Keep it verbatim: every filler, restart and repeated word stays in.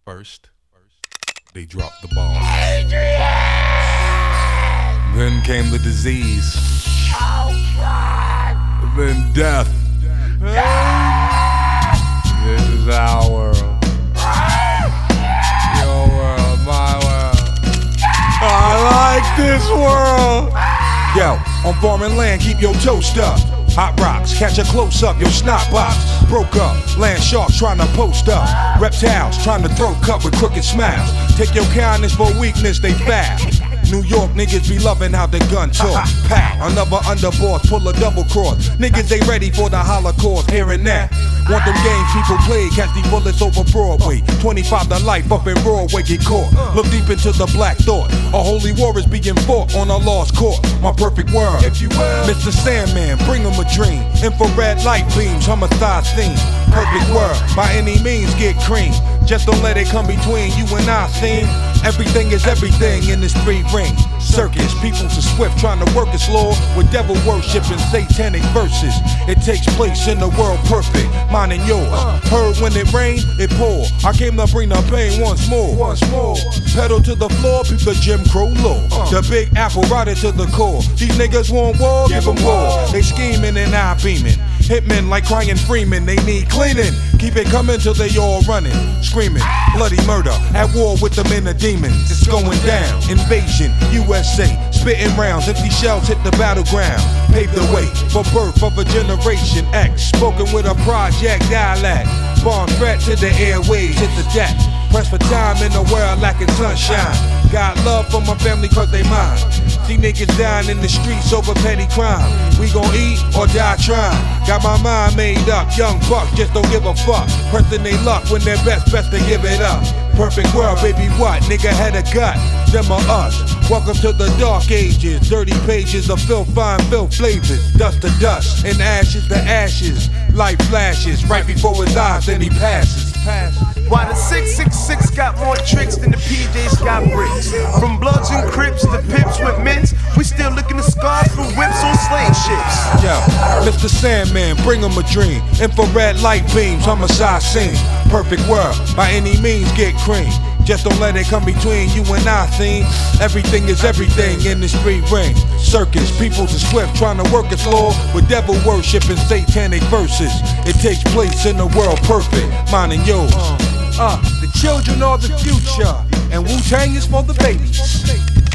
First, they dropped the ball. Then came the disease. Then death. This is our world. Your world, my world. I like this world. Yo, on foreign land, keep your toast up. Hot rocks, catch a close up, your snot box broke up. Land sharks trying to post up. Reptiles trying to throw cup with crooked smiles. Take your kindness for weakness, they foul. New York niggas be loving how the gun talk. Pow, another underboss, pull a double cross. Niggas they ready for the Holocaust, hearing that. Want them games people play, catch these bullets over Broadway. twenty-five to life up in Broadway, get caught. Look deep into the black thought. A holy war is being fought on a lost court. My perfect world, if you will. Mister Sandman, bring him a dream. Infrared light beams, homicide scene. Perfect world, by any means get cream. Just don't let it come between you and I, scene. Everything is everything in this three ring circus. People so swift trying to work its law with devil worship and satanic verses. It takes place in the world perfect, mine and yours. Heard when it rained, it poured. I came to bring the pain once more. Once more. Pedal to the floor, peep the Jim Crow law. The Big Apple routed to the core. These niggas want war, give them war. They scheming and I beaming. Hitmen like crying Freeman, they need cleaning. Keep it coming till they all running, screaming. Bloody murder, at war with the men of demons. It's going down, invasion, U S A. Spitting rounds, empty shells hit the battleground. Pave the way for birth of a generation X. Spoken with a project dialect. Bomb threat to the airwaves, hit the deck. Press for time in a world lacking sunshine. Got love for my family cause they mine. See niggas dying in the streets over petty crime. We gon' eat or die trying. Got my mind made up, young bucks just don't give a fuck. Pressing they luck when they're best, best to give it up. Perfect world, baby, what? Nigga had a gut, them or us. Welcome to the dark ages. Dirty pages of filth, fine filth flavors. Dust to dust, and ashes to ashes. Light flashes right before his eyes, then he passes. Why the six six six got more tricks than the P Js got bricks. From Bloods and Crips to Pips with mints, we still looking to scar through whips on slave ships. Yo, Mister Sandman, bring him a dream. Infrared light beams, homicide scene. Perfect world, by any means get cream. Just don't let it come between you and I, scene. Everything is everything in this street ring circus. People so swift trying to work its law with devil worship and satanic verses. It takes place in the world perfect, mine and yours. Uh, the children are the future, and Wu-Tang is for the babies.